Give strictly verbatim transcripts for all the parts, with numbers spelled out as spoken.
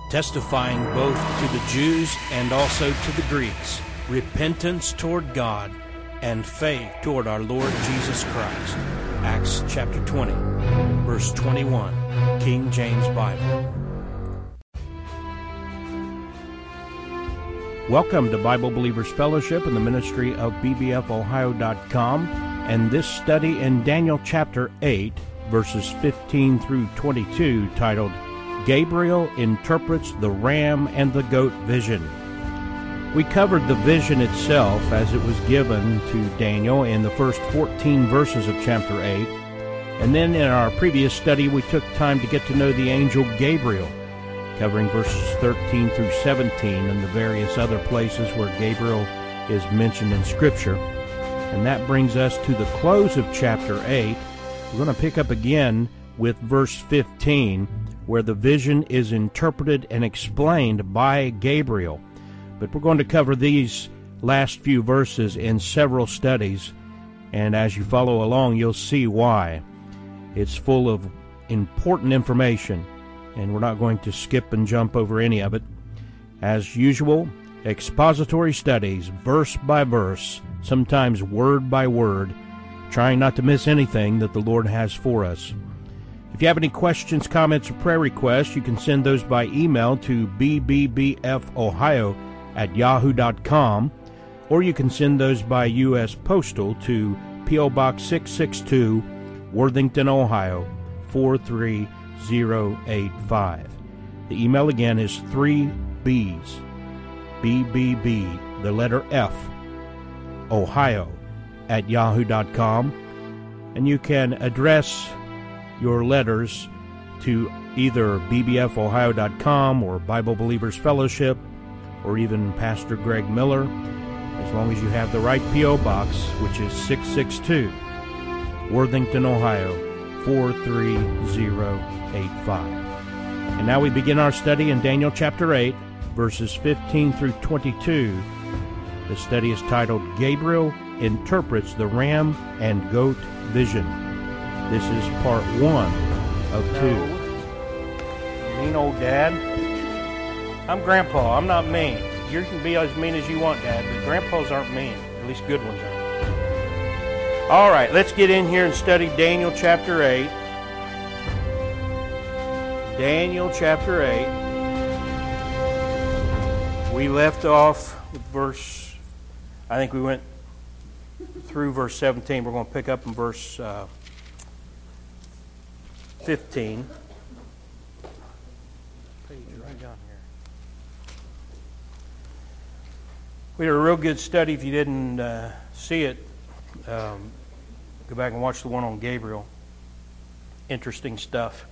testifying both to the Jews and also to the Greeks, repentance toward God and faith toward our Lord Jesus Christ. Acts chapter twenty, verse twenty-one, King James Bible. Welcome to Bible Believers Fellowship in the ministry of B B F Ohio dot com and this study in Daniel chapter eight, verses fifteen through twenty-two, titled, Gabriel Interprets the Ram and the Goat Vision. We covered the vision itself as it was given to Daniel in the first fourteen verses of chapter eight, and then in our previous study we took time to get to know the angel Gabriel, covering verses thirteen through seventeen and the various other places where Gabriel is mentioned in Scripture. And that brings us to the close of chapter eight. We're going to pick up again with verse fifteen, where the vision is interpreted and explained by Gabriel. But we're going to cover these last few verses in several studies, and as you follow along, you'll see why. It's full of important information, and we're not going to skip and jump over any of it. As usual, expository studies, verse by verse, sometimes word by word, trying not to miss anything that the Lord has for us. If you have any questions, comments, or prayer requests, you can send those by email to b b b f ohio at yahoo dot com, or you can send those by U S Postal to P O Box six six two, Worthington, Ohio, four three zero eight five. The email again is three B's, B B B, the letter F, Ohio, at yahoo dot com, and you can address your letters to either b b f ohio dot com or Bible Believers Fellowship or even Pastor Greg Miller, as long as you have the right P O Box, which is six six two, Worthington, Ohio, four three zero eight five. And now we begin our study in Daniel chapter eight, verses fifteen through twenty-two. The study is titled, Gabriel Interprets the Ram and Goat Vision. This is part one of two. No. Mean old Dad. I'm Grandpa. I'm not mean. You can be as mean as you want, Dad, but Grandpas aren't mean. At least good ones aren't. All right, let's get in here and study Daniel chapter eight. Daniel chapter eight. We left off with verse, I think we went through verse seventeen. We're going to pick up in verse uh, fifteen. Page right down here. We had a real good study. If you didn't uh, see it, um, go back and watch the one on Gabriel. Interesting stuff.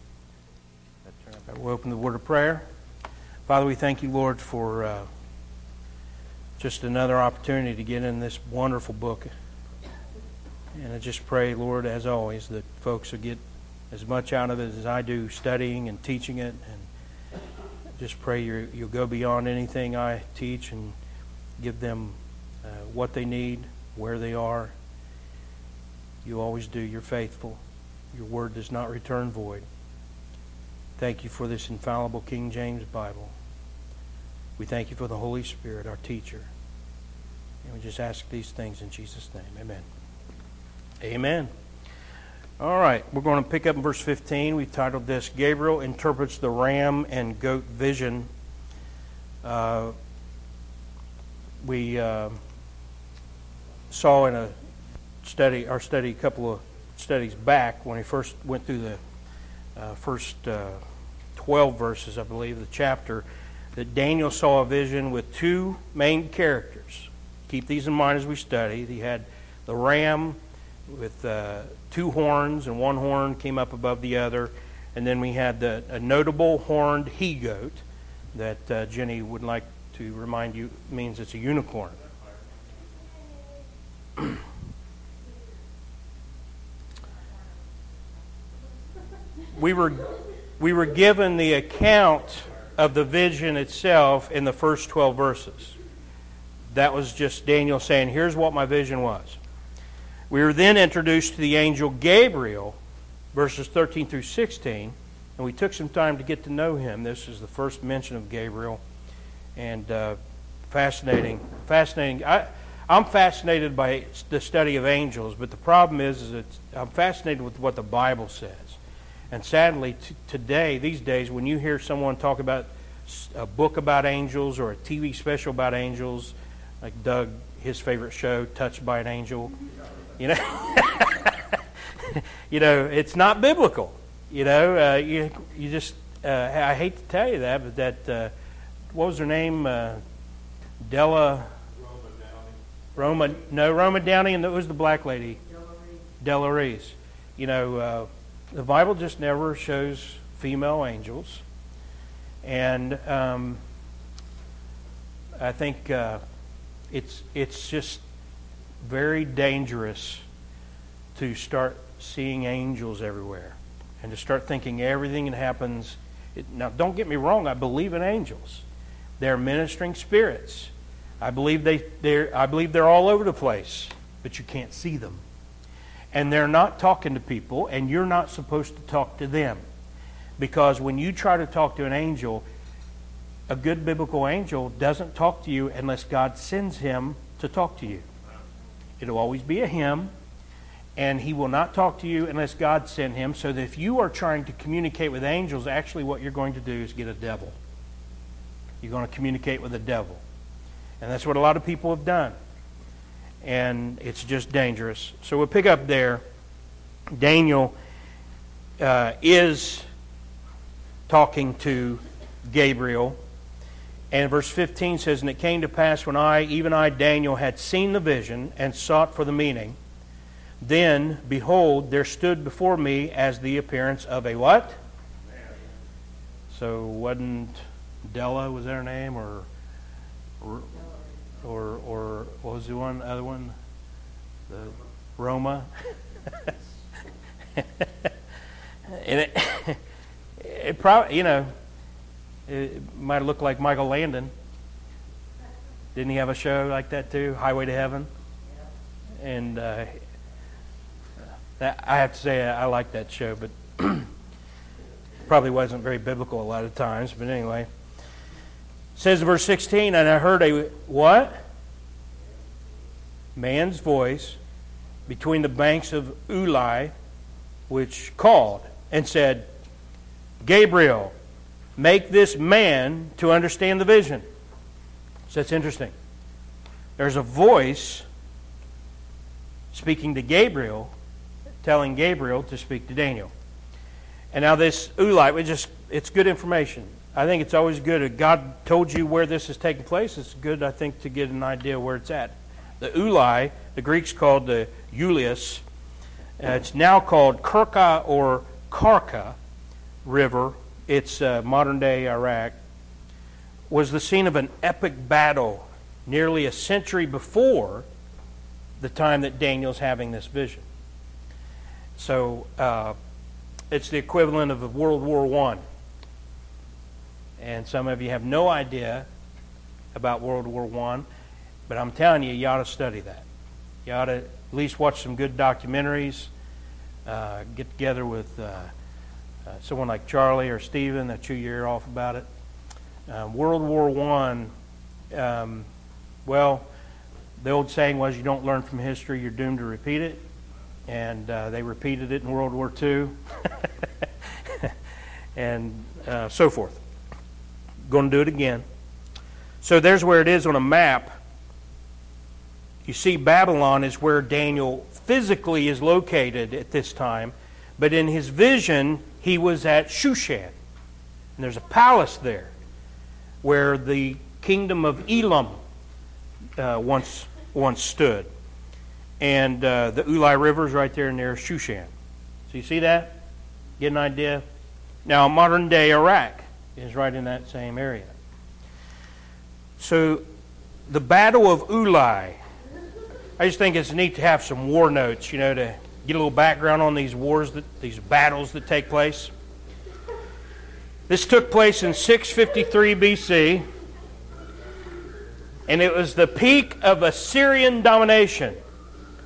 We'll open the word of prayer. Father, we thank you, Lord, for uh, just another opportunity to get in this wonderful book. And I just pray, Lord, as always, that folks will get as much out of it as I do studying and teaching it. And just pray you're, you'll go beyond anything I teach and give them uh, what they need, where they are. You always do. You're faithful. Your word does not return void. Thank you for this infallible King James Bible. We thank you for the Holy Spirit, our teacher. And we just ask these things in Jesus' name. Amen. Amen. All right, we're going to pick up in verse fifteen. We've titled this, Gabriel Interprets the Ram and Goat Vision. Uh, we uh, saw in a study, our study a couple of studies back, when we first went through the uh, first uh, twelve verses, I believe, of the chapter, that Daniel saw a vision with two main characters. Keep these in mind as we study. He had the ram with uh, two horns, and one horn came up above the other. And then we had the, a notable horned he-goat that uh, Jenny would like to remind you means it's a unicorn. we were we were given the account of the vision itself in the first twelve verses. That was just Daniel saying, here's what my vision was. We were then introduced to the angel Gabriel, verses thirteen through sixteen. And we took some time to get to know him. This is the first mention of Gabriel. And uh, fascinating. Fascinating. I, I'm fascinated by the study of angels, but the problem is, is that I'm fascinated with what the Bible says. And sadly, t- today, these days, when you hear someone talk about a book about angels or a T V special about angels, like Doug, his favorite show, Touched by an Angel, you know, you know, it's not biblical. You know, uh, you you just uh, I hate to tell you that, but that uh, what was her name? Uh, Della. Roma, no, Roma Downey, and it was the black lady, Della Reese. You know, uh, the Bible just never shows female angels, and um, I think uh, it's it's just very dangerous to start seeing angels everywhere, and to start thinking everything that happens. It, now, don't get me wrong; I believe in angels; they're ministering spirits. I believe they they're I believe they're all over the place, but you can't see them. And they're not talking to people, and you're not supposed to talk to them. Because when you try to talk to an angel, a good biblical angel doesn't talk to you unless God sends him to talk to you. It'll always be a him, and he will not talk to you unless God sent him. So that if you are trying to communicate with angels, actually what you're going to do is get a devil. You're going to communicate with a devil. And that's what a lot of people have done. And it's just dangerous. So we'll pick up there. Daniel uh, is talking to Gabriel. And verse fifteen says, "And it came to pass when I, even I, Daniel, had seen the vision and sought for the meaning, then, behold, there stood before me as the appearance of a" what? So wasn't Della, was that her name? Or... or Or, or what was the one other one? The Roma. And it, it probably, you know, it might look like Michael Landon. Didn't he have a show like that too, Highway to Heaven? And uh, that, I have to say I, I like that show, but probably wasn't very biblical a lot of times. But anyway. It says in verse sixteen, "And I heard a" what? "man's voice between the banks of Ulai, which called and said, Gabriel, make this man to understand the vision." So that's interesting. There's a voice speaking to Gabriel, telling Gabriel to speak to Daniel. And now this Ulai, we just it's good information. I think it's always good. If God told you where this is taking place, it's good, I think, to get an idea where it's at. The Ulai, the Greeks called the Ulius. Uh, it's now called Kirka or Karka River. It's uh, modern-day Iraq. Was the scene of an epic battle nearly a century before the time that Daniel's having this vision. So uh, it's the equivalent of World War One. And some of you have no idea about World War One, but I'm telling you, you ought to study that. You ought to at least watch some good documentaries, uh, get together with uh, uh, someone like Charlie or Stephen that chew your ear off about it. Uh, World War One, um, well, the old saying was, you don't learn from history, you're doomed to repeat it. And uh, they repeated it in World War Two, and uh, so forth. Going to do it again. So there's where it is on a map. You see, Babylon is where Daniel physically is located at this time, but in his vision, he was at Shushan. And there's a palace there where the kingdom of Elam uh, once once stood. And uh, the Ulai River is right there near Shushan. So you see that? Get an idea? Now, modern-day Iraq is right in that same area. So the Battle of Ulai, I just think it's neat to have some war notes, you know, to get a little background on these wars, that these battles that take place. This took place in six fifty-three B C, and it was the peak of Assyrian domination.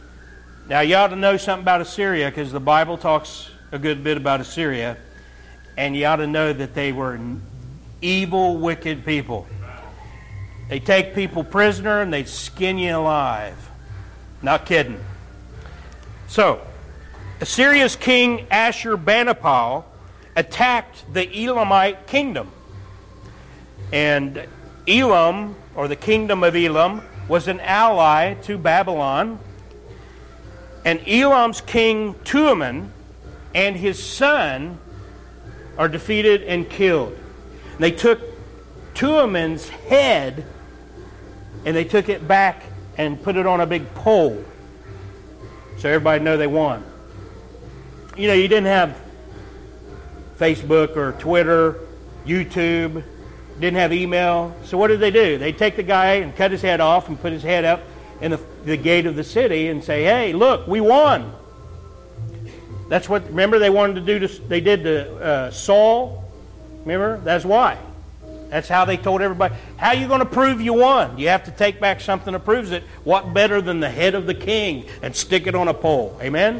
Now, you ought to know something about Assyria because the Bible talks a good bit about Assyria. and you ought to know that they were evil, wicked people. They take people prisoner and they skin you alive. Not kidding. So, Assyria's king Ashurbanipal attacked the Elamite kingdom. And Elam, or the kingdom of Elam, was an ally to Babylon. And Elam's king Tuaman and his son are defeated and killed. And they took Tuaman's head and they took it back and put it on a big pole, so everybody know they won. You know, you didn't have Facebook or Twitter, YouTube, didn't have email. So what did they do? They take the guy and cut his head off and put his head up in the, the gate of the city and say, "Hey, look, we won." That's what. Remember, they wanted to do. To, they did to uh, Saul. Remember, that's why. That's how they told everybody. How are you going to prove you won? You have to take back something that proves it. What better than the head of the king and stick it on a pole? Amen?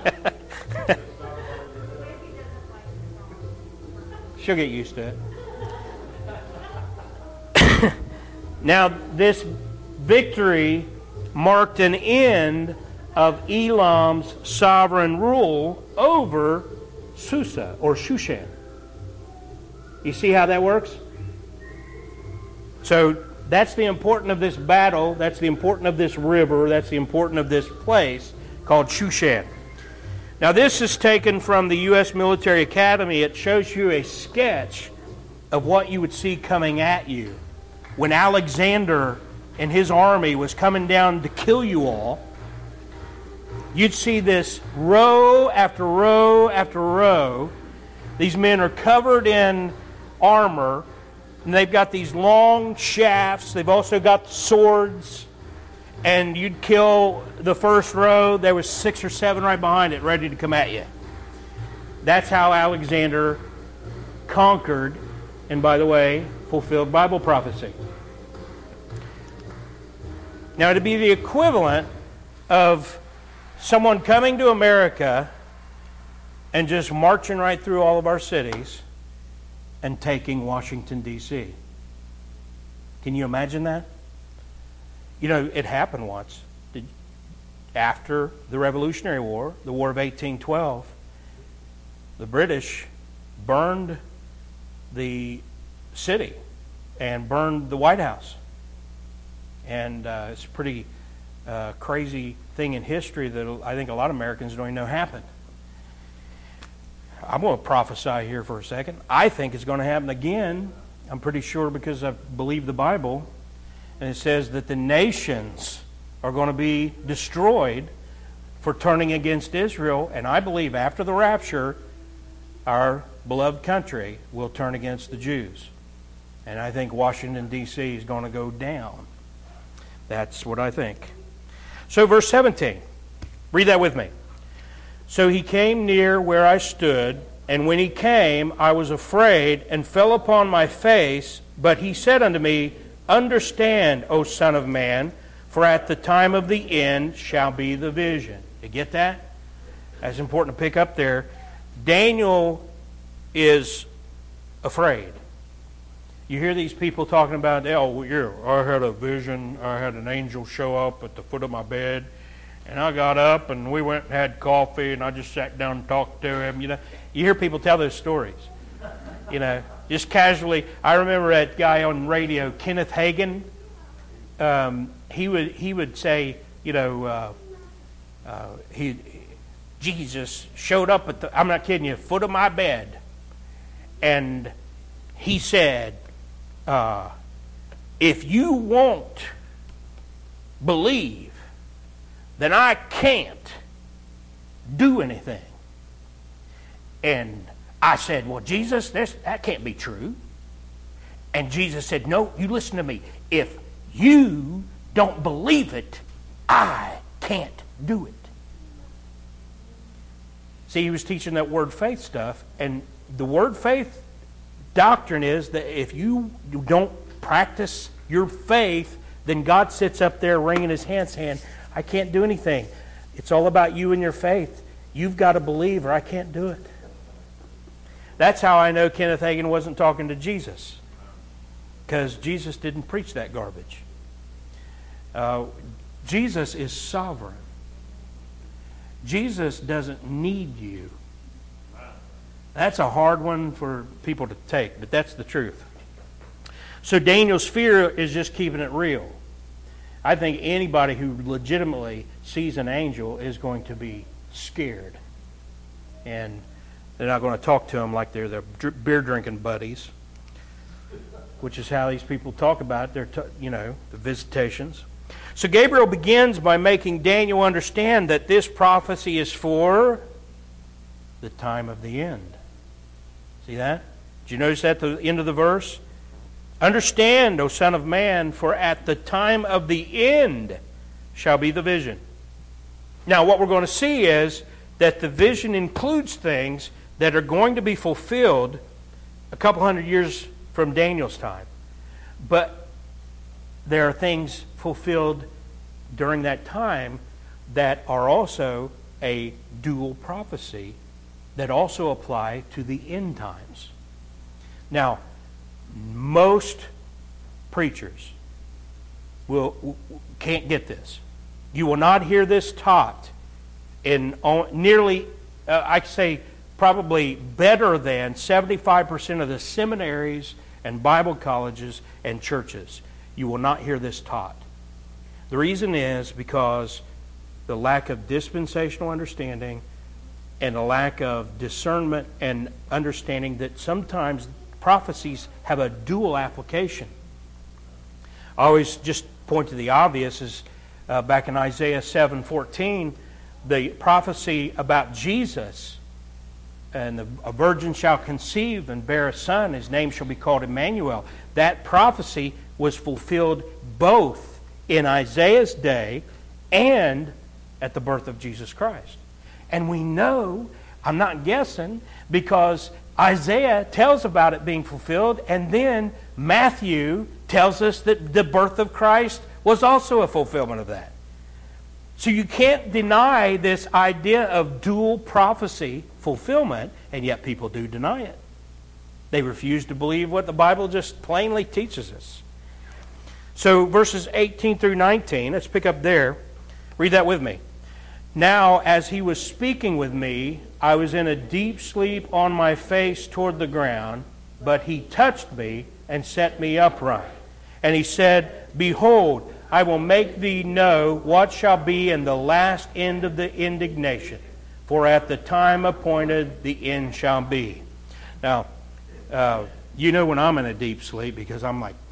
She'll get used to it. Now, this victory marked an end of Elam's sovereign rule over Susa, or Shushan. You see how that works? So that's the importance of this battle. That's the importance of this river. That's the importance of this place called Shushan. Now this is taken from the U S Military Academy. It shows you a sketch of what you would see coming at you. When Alexander and his army was coming down to kill you all, you'd see this row after row after row. These men are covered in armor, and they've got these long shafts. They've also got swords. And you'd kill the first row. There was six or seven right behind it, ready to come at you. That's how Alexander conquered, and by the way, fulfilled Bible prophecy. Now, to be the equivalent of someone coming to America and just marching right through all of our cities and taking Washington, D C Can you imagine that? You know, it happened once. After the Revolutionary War, the War of eighteen twelve, the British burned the city and burned the White House. And uh, it's a pretty uh, crazy thing in history that I think a lot of Americans don't even know happened. I'm going to prophesy here for a second. I think it's going to happen again. I'm pretty sure because I believe the Bible. And it says that the nations are going to be destroyed for turning against Israel. And I believe after the rapture, our beloved country will turn against the Jews. And I think Washington, D C is going to go down. That's what I think. So verse seventeen. Read that with me. So he came near where I stood, and when he came, I was afraid and fell upon my face. But he said unto me, Understand, O Son of Man, for at the time of the end shall be the vision. You get that? That's important to pick up there. Daniel is afraid. You hear these people talking about, oh, yeah, I had a vision. I had an angel show up at the foot of my bed. And I got up and we went and had coffee and I just sat down and talked to him. You know, you hear people tell those stories. You know, just casually. I remember that guy on radio, Kenneth Hagin. Um, he would he would say, you know, uh, uh, he Jesus showed up at the, I'm not kidding you, foot of my bed, and he said, uh, if you won't believe, then I can't do anything. And I said, well, Jesus, that can't be true. And Jesus said, no, you listen to me. If you don't believe it, I can't do it. See, he was teaching that word faith stuff. And the word faith doctrine is that if you don't practice your faith, then God sits up there wringing his hands saying, I can't do anything. It's all about you and your faith. You've got to believe or I can't do it. That's how I know Kenneth Hagin wasn't talking to Jesus, because Jesus didn't preach that garbage. Uh, Jesus is sovereign. Jesus doesn't need you. That's a hard one for people to take, but that's the truth. So Daniel's fear is just keeping it real. I think anybody who legitimately sees an angel is going to be scared. And they're not going to talk to them like they're their beer drinking buddies, which is how these people talk about their, you know, the visitations. So Gabriel begins by making Daniel understand that this prophecy is for the time of the end. See that? Did you notice that at the end of the verse? Understand, O Son of Man, for at the time of the end shall be the vision. Now, what we're going to see is that the vision includes things that are going to be fulfilled a couple hundred years from Daniel's time. But there are things fulfilled during that time that are also a dual prophecy that also apply to the end times. Now, most preachers will can't get this. You will not hear this taught in nearly, uh, I say, probably better than seventy-five percent of the seminaries and Bible colleges and churches. You will not hear this taught. The reason is because the lack of dispensational understanding and a lack of discernment and understanding that sometimes prophecies have a dual application. I always just point to the obvious is uh, back in Isaiah seven fourteen, the prophecy about Jesus, and the, a virgin shall conceive and bear a son, his name shall be called Emmanuel. That prophecy was fulfilled both in Isaiah's day and at the birth of Jesus Christ. And we know, I'm not guessing, because Isaiah tells about it being fulfilled, and then Matthew tells us that the birth of Christ was also a fulfillment of that. So you can't deny this idea of dual prophecy fulfillment, and yet people do deny it. They refuse to believe what the Bible just plainly teaches us. So verses eighteen through nineteen, let's pick up there. Read that with me. Now, as he was speaking with me, I was in a deep sleep on my face toward the ground, but he touched me and set me upright. And he said, Behold, I will make thee know what shall be in the last end of the indignation, for at the time appointed the end shall be. Now, uh, you know when I'm in a deep sleep because I'm like,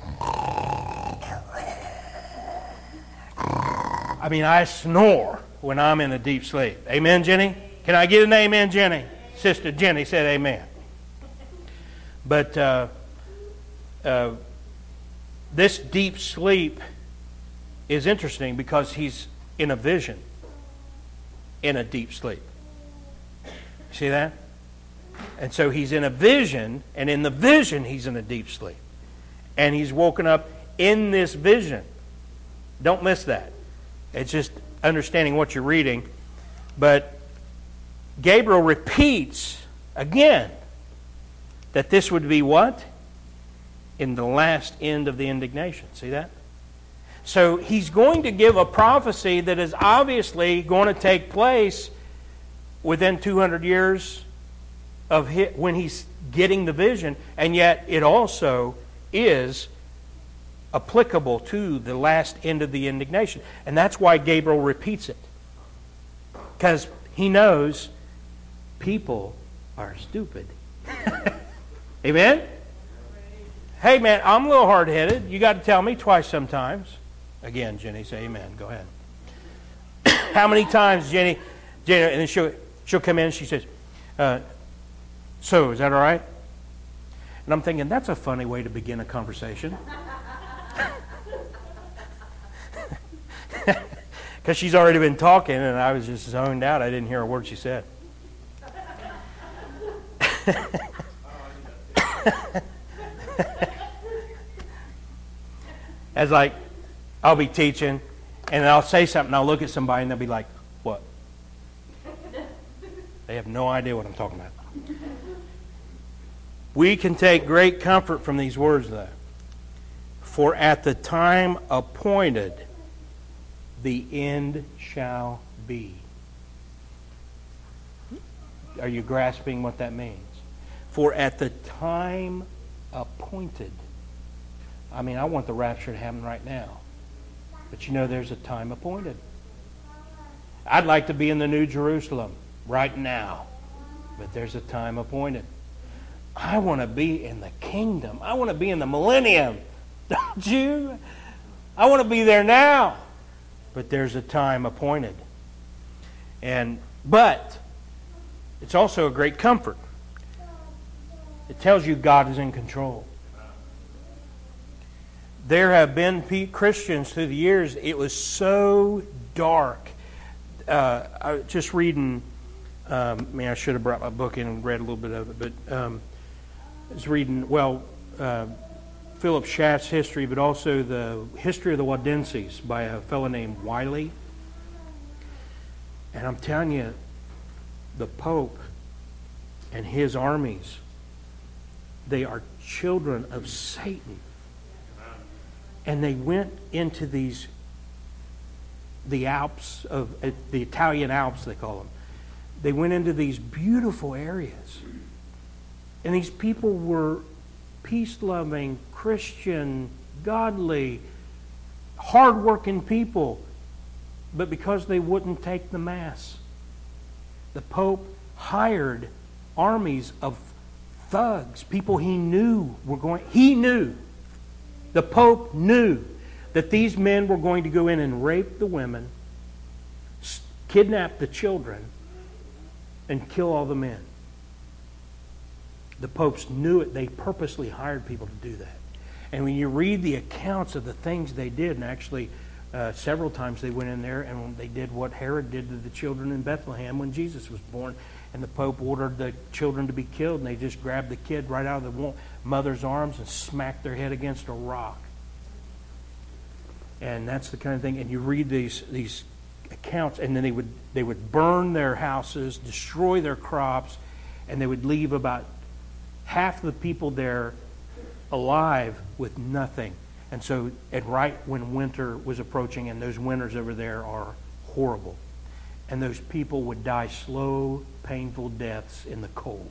I mean, I snore when I'm in a deep sleep. Amen, Jenny? Can I get an amen, Jenny? Sister Jenny said amen. But uh, uh, this deep sleep is interesting because he's in a vision in a deep sleep. See that? And so he's in a vision, and in the vision he's in a deep sleep. And he's woken up in this vision. Don't miss that. It's just understanding what you're reading. But Gabriel repeats again that this would be what? In the last end of the indignation. See that? So he's going to give a prophecy that is obviously going to take place within two hundred years of his, when he's getting the vision, and yet it also is applicable to the last end of the indignation. And that's why Gabriel repeats it. Because he knows people are stupid. Amen? Hey man, I'm a little hard-headed. You got to tell me twice sometimes. Again, Jenny, say amen. Go ahead. How many times, Jenny, Jenny, and then she'll, she'll come in and she says, uh, so, is that all right? And I'm thinking, that's a funny way to begin a conversation. Because she's already been talking and I was just zoned out. I didn't hear a word she said. As like, I'll be teaching and I'll say something, I'll look at somebody and they'll be like, what? They have no idea what I'm talking about. We can take great comfort from these words, though. For at the time appointed, the end shall be. Are you grasping what that means? For at the time appointed. I mean, I want the rapture to happen right now. But you know there's a time appointed. I'd like to be in the New Jerusalem right now. But there's a time appointed. I want to be in the kingdom. I want to be in the millennium. Don't you? I want to be there now. But there's a time appointed. And but it's also a great comfort. It tells you God is in control. There have been Christians through the years, it was so dark. Uh, I was just reading, um, I mean, I should have brought my book in and read a little bit of it, but um, I was reading, well, uh, Philip Schaff's history, but also the history of the Waldenses by a fellow named Wiley. And I'm telling you, the Pope and his armies, they are children of Satan. And they went into these, the Alps, of uh, the Italian Alps, they call them. They went into these beautiful areas. And these people were peace-loving, Christian, godly, hard-working people. But because they wouldn't take the Mass, the Pope hired armies of thugs, people he knew were going, he knew, the Pope knew that these men were going to go in and rape the women, kidnap the children, and kill all the men. The popes knew it. They purposely hired people to do that. And when you read the accounts of the things they did, and actually uh, several times they went in there and they did what Herod did to the children in Bethlehem when Jesus was born. And the Pope ordered the children to be killed, and they just grabbed the kid right out of the mother's arms and smacked their head against a rock. And that's the kind of thing. And you read these these accounts, and then they would they would burn their houses, destroy their crops, and they would leave about half the people there alive with nothing. And so, at right when winter was approaching, and those winters over there are horrible. And those people would die slow, painful deaths in the cold.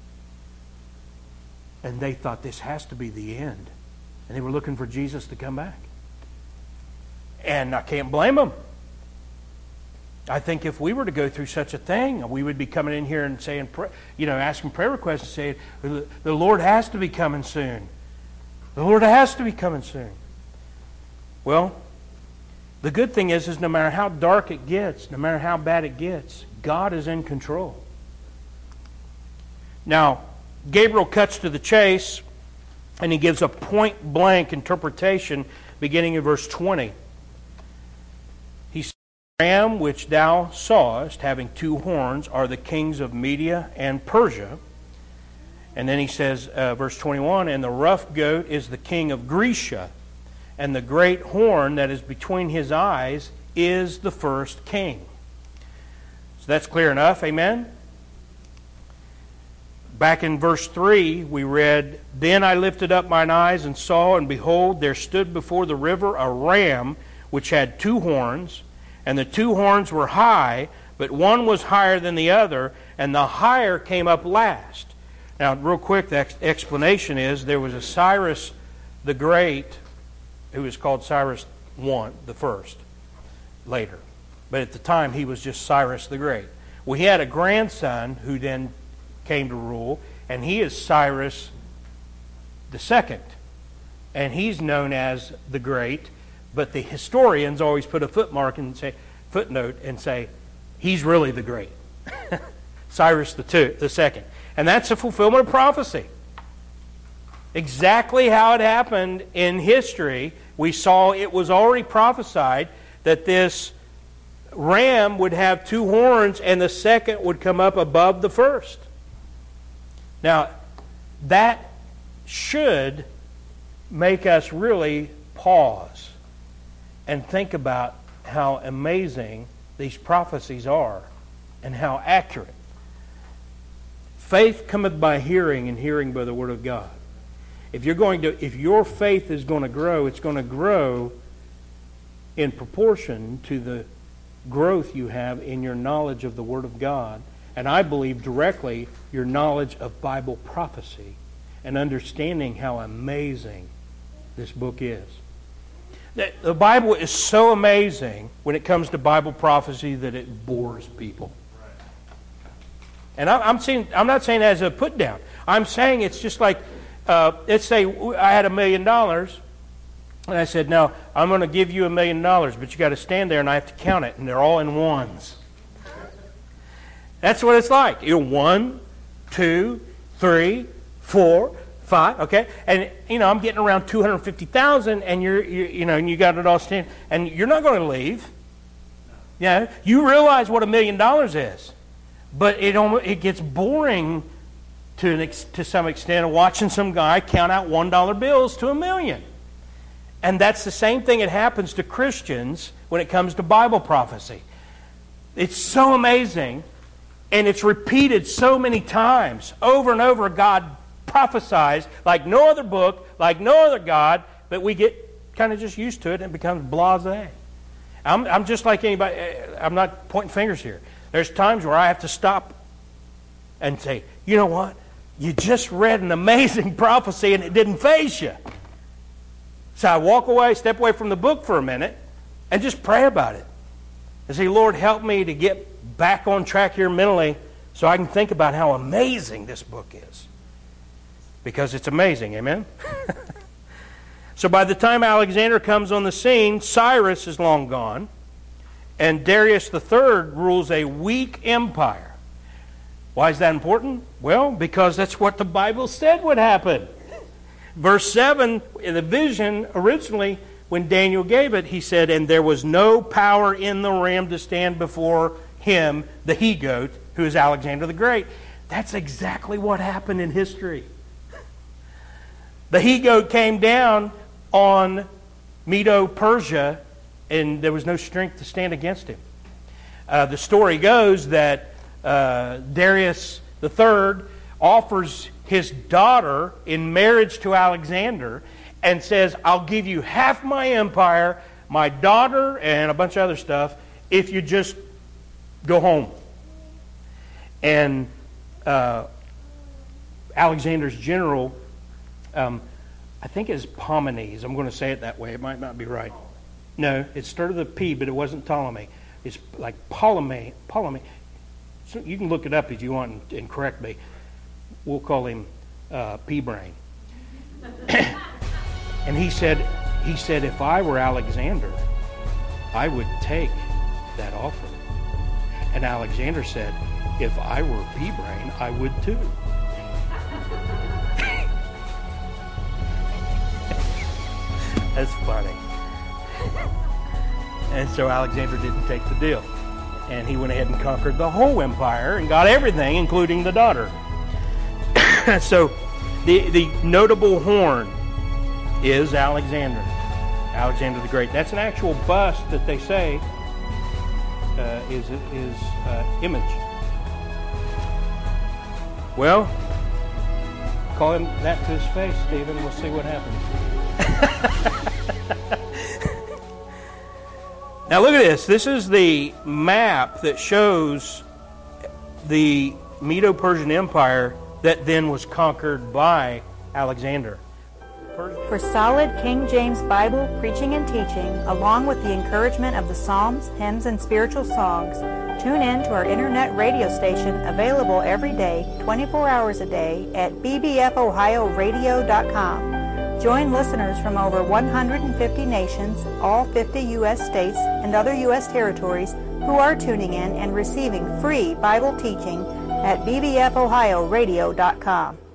And they thought this has to be the end. And they were looking for Jesus to come back. And I can't blame them. I think if we were to go through such a thing, we would be coming in here and saying, you know, asking prayer requests and saying, the Lord has to be coming soon. The Lord has to be coming soon. Well, the good thing is, is no matter how dark it gets, no matter how bad it gets, God is in control. Now, Gabriel cuts to the chase, and he gives a point-blank interpretation beginning in verse twenty. He says, "The ram which thou sawest, having two horns, are the kings of Media and Persia." And then he says, uh, verse twenty-one, "And the rough goat is the king of Grecia, and the great horn that is between his eyes is the first king." So that's clear enough, amen? Back in verse three, we read, "Then I lifted up mine eyes and saw, and behold, there stood before the river a ram which had two horns, and the two horns were high, but one was higher than the other, and the higher came up last." Now, real quick, the ex- explanation is there was a Cyrus the Great, who was called Cyrus one, the first, later. But at the time, he was just Cyrus the Great. Well, he had a grandson who then came to rule, and he is Cyrus the Second. And he's known as the Great, but the historians always put a footmark and say, footnote and say, he's really the Great. Cyrus the, two, the Second. And that's a fulfillment of prophecy. Exactly how it happened in history. We saw it was already prophesied that this ram would have two horns and the second would come up above the first. Now, that should make us really pause and think about how amazing these prophecies are and how accurate. Faith cometh by hearing, and hearing by the Word of God. If you're going to, if your faith is going to grow, it's going to grow in proportion to the growth you have in your knowledge of the Word of God, and I believe directly your knowledge of Bible prophecy and understanding how amazing this book is. The Bible is so amazing when it comes to Bible prophecy that it bores people. And I'm saying, I'm not saying that as a put down. I'm saying it's just like, uh, let's say I had a million dollars, and I said, "Now I'm going to give you a million dollars, but you got to stand there and I have to count it, and they're all in ones." That's what it's like. You're one, two, three, four, five. Okay, and you know I'm getting around two hundred fifty thousand, and you're, you're you know and you got it all standing, and you're not going to leave. Yeah, you realize what a million dollars is, but it almost, it gets boring to an ex, to some extent of watching some guy count out one dollar bills to a million. And that's the same thing that happens to Christians when it comes to Bible prophecy. It's so amazing, and it's repeated so many times. Over and over, God prophesies like no other book, like no other God, but we get kind of just used to it and it becomes blasé. I'm, I'm just like anybody. I'm not pointing fingers here. There's times where I have to stop and say, "You know what? You just read an amazing prophecy and it didn't faze you." So I walk away, step away from the book for a minute, and just pray about it. And say, "Lord, help me to get back on track here mentally so I can think about how amazing this book is." Because it's amazing, amen? So by the time Alexander comes on the scene, Cyrus is long gone, and Darius the third rules a weak empire. Why is that important? Well, because that's what the Bible said would happen. Verse seven, in the vision, originally, when Daniel gave it, he said, "And there was no power in the realm to stand before him, the he-goat, who is Alexander the Great." That's exactly what happened in history. The he-goat came down on Medo-Persia, and there was no strength to stand against him. Uh, the story goes that uh, Darius the third offers his daughter in marriage to Alexander and says, "I'll give you half my empire, my daughter, and a bunch of other stuff if you just go home." And uh, Alexander's general, um, I think it's Pomenes. I'm going to say it that way. It might not be right. No, it started with a P, but it wasn't Ptolemy. It's like Ptolemy. Ptolemy. So you can look it up if you want and, and correct me. We'll call him uh, P-Brain. And he said, he said, "If I were Alexander, I would take that offer." And Alexander said, "If I were P-Brain, I would too." That's funny. And so Alexander didn't take the deal. And he went ahead and conquered the whole empire and got everything, including the daughter. So the, the notable horn is Alexander. Alexander the Great. That's an actual bust that they say uh, is is uh, image. Well, call him that to his face, Stephen. We'll see what happens. Now look at this. This is the map that shows the Medo-Persian Empire that then was conquered by Alexander. For solid King James Bible preaching and teaching, along with the encouragement of the Psalms, hymns, and spiritual songs, tune in to our internet radio station available every day, twenty-four hours a day at b b f ohio radio dot com. Join listeners from over one hundred fifty nations, all fifty U S states, and other U S territories who are tuning in and receiving free Bible teaching at b b f ohio radio dot com.